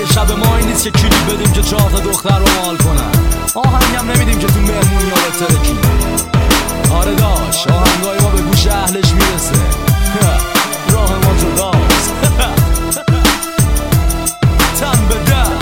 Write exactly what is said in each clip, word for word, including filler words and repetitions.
شب ما این نیست که کلی بدیم که چهار تا دختر رو مال کنن. آهنگ هم نمیدیم که تو مهمونی ها بترکی. آره داش آهنگای ما به گوش اهلش میرسه. راه ما جداست. تن به در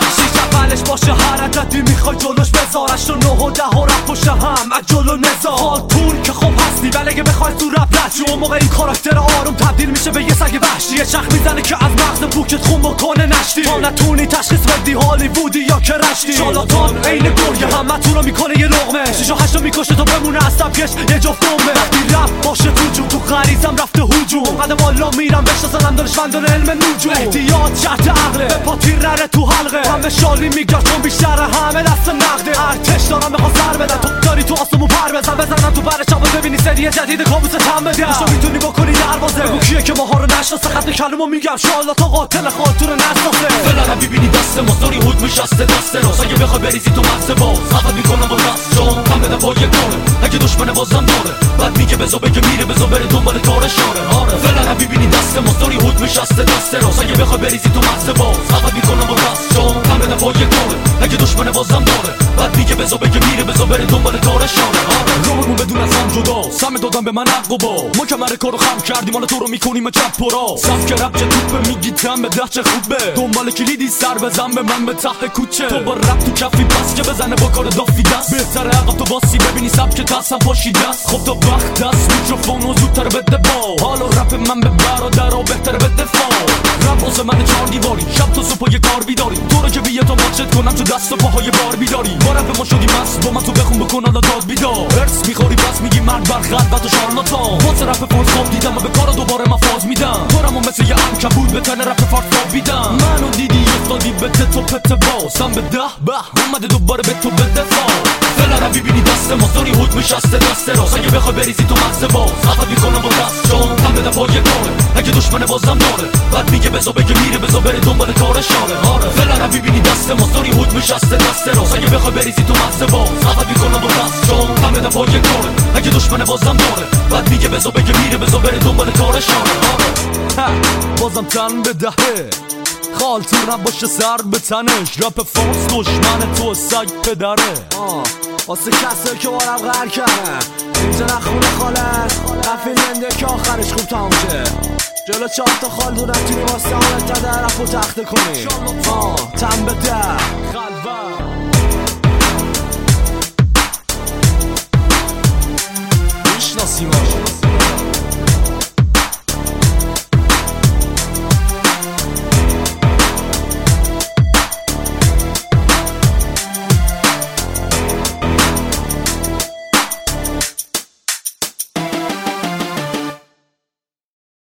اولش باشه حرکتی میخوای جلوش بذارش و نه و ده و رفت پشت هم از جلو نزار حال طور که خوب هستی ولی اگه بخوای تو رپ رد اون موقع این کاراکتر آروم تبدیل میشه به یه سگ وحشی. یه چخ میزنه که از مغز بوکت خون بکنه نشتی تا نتونی تشخیص بدی هالیوودی یا که رشتی. شالاتان عین گرگه همه تو رو میکنه یه لقمه شیش و هشت رو میکشه تا بمونه از سبکش یه جفت دمه. وقتی رپ باشه تو جو تو غریزم رفته هجوم قدم والا میرم بشناسم دانشمندان علم نجوم. احتیاط شرط عقله به پا تیرره تو حلقه همه شالی میگه چون بیشتر همه دست نقده. ارتش دارم بخوام سر بدن تو داری تو آسمون پر بزن بزنم تو پر شب و ببینی سری جدید کابوس تم بده. تو میتونی بکنی دروازه بگو کیه که ماها رو نشناسه خط کلمو میگم شالا تا قاتل خاطر نشناسه. فعلا ببینی دست ما ساری هود میشسته دست راست اگه بخوای بریزی تو مغز باز خفت میکنم با دست جان هم بده با یه کاره اگه دشمن بازم داره بعد میگه بزا بگه میره بزا بره دنبال کارش آره آره. فعلا ببینی دست ما ساری هود میشسته دست راست اگه بخوای بریزی تو مغز باز خفت میکنم با دست جان هم بده با یه کاره اگه دشمن بازم داره بعد میگه بزا بگه میره بزا بره دنبال کارش آره آره. رومون بدون از هم جدا سم دادم به من حق و با ما کمر کارو خم کردیم حالا تو رو میکنیم چپ پرا سبک رپ چه توپه میگی تم به ده چه خوبه دنبال کلیدی سر بزن به من به ته کوچه تو با رپ تو کفی بس که بزنه با کار دافی دست بهتره عقب تو باسی ببینی سبک دستم پاشی دست خب تا وقت دست میکروفون و زودتر بده با حالا رپ من به برادر و بهتره به دفاع رپ واسه من چهار دیواری شب تو صبح یه کار بیداری تو رو که بیه تا ماچت کنم تو دست و پاهای بار بیداری با رپ ما شدی مست با من تو بخون بکن حالا داد بیدار ارس میخوری بس میگی مرد بر خلقت و شارلاتان واسه رپ فارس خواب دیدم و به کارا دوباره مفاز میدم کارمو مثل یه عنکبوت به تن رپ فارس خواب بیدم منو دیدی افتادی به تت و پت باسم به ده به اومده دوباره به تو به دفاع. فعلا ببینی دست ما ساری هود میشسته دست راست اگه بخوای بریزی تو مغز باز خفت میکنم با دست جان هم بده با یه کاره اگه دشمن بازم داره بعد میگه بزا بگه میره بزا بره دنبال کارش آره آره. فعلا ببینی دست ما ساری هود میشسته دست راست اگه بخوای بریزی تو مغز باز خفت میکنم با دست جان هم بده با یه کاره اگه دشمن بازم داره بعد میگه بزا بگه میره بزا بره دنبال کارش آره آره. بازم تن به دهه خال تیر نباشه سر به تنش رپ فارس دشمن تو سگ پدره آه واسه کسایی که بارم غر کردن اینجا نخونه خالص قفیل منده که آخرش خوب تموم شه جلو چهار تا خال دونم توی واسه حالت در رفت و تخته کنی آه تن به در